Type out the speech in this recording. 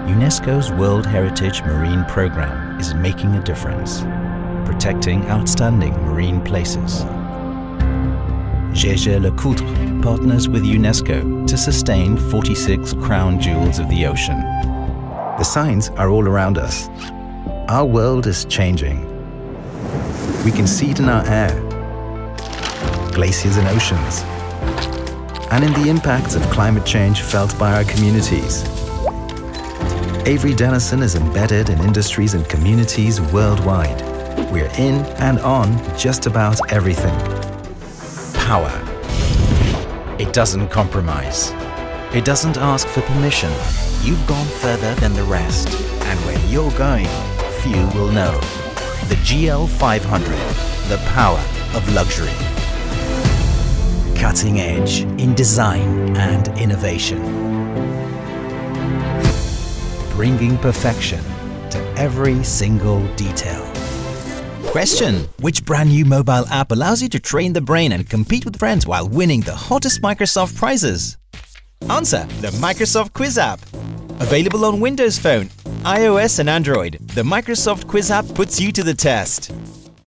UNESCO's World Heritage Marine Programme is making a difference, protecting outstanding marine places. Jaeger-LeCoultre partners with UNESCO to sustain 46 crown jewels of the ocean. The signs are all around us. Our world is changing. We can see it in our air, glaciers and oceans, and in the impacts of climate change felt by our communities. Avery Dennison is embedded in industries and communities worldwide. We're in and on just about everything. Power. It doesn't compromise. It doesn't ask for permission. You've gone further than the rest, and where you're going, few will know. The GL500, the power of luxury. Cutting edge in design and innovation. Bringing perfection to every single detail. Question: which brand new mobile app allows you to train the brain and compete with friends while winning the hottest Microsoft prizes? Answer: the Microsoft Quiz app. Available on Windows Phone, iOS and Android, the Microsoft Quiz app puts you to the test.